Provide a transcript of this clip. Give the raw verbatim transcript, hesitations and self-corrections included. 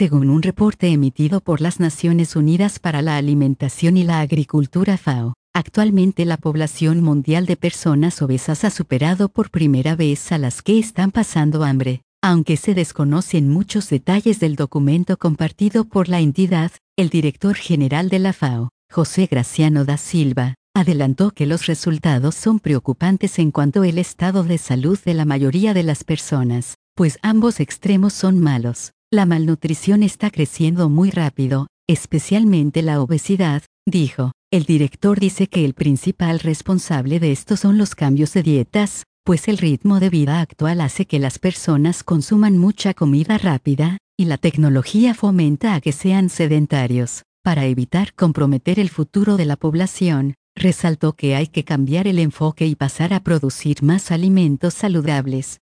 Según un reporte emitido por las Naciones Unidas para la Alimentación y la Agricultura FAO, actualmente la población mundial de personas obesas ha superado por primera vez a las que están pasando hambre. Aunque se desconocen muchos detalles del documento compartido por la entidad, el director general de la FAO, José Graciano da Silva, adelantó que los resultados son preocupantes en cuanto al estado de salud de la mayoría de las personas, pues ambos extremos son malos. La malnutrición está creciendo muy rápido, especialmente la obesidad, dijo. El director dice que el principal responsable de esto son los cambios de dietas, pues el ritmo de vida actual hace que las personas consuman mucha comida rápida, y la tecnología fomenta a que sean sedentarios. Para evitar comprometer el futuro de la población, resaltó que hay que cambiar el enfoque y pasar a producir más alimentos saludables.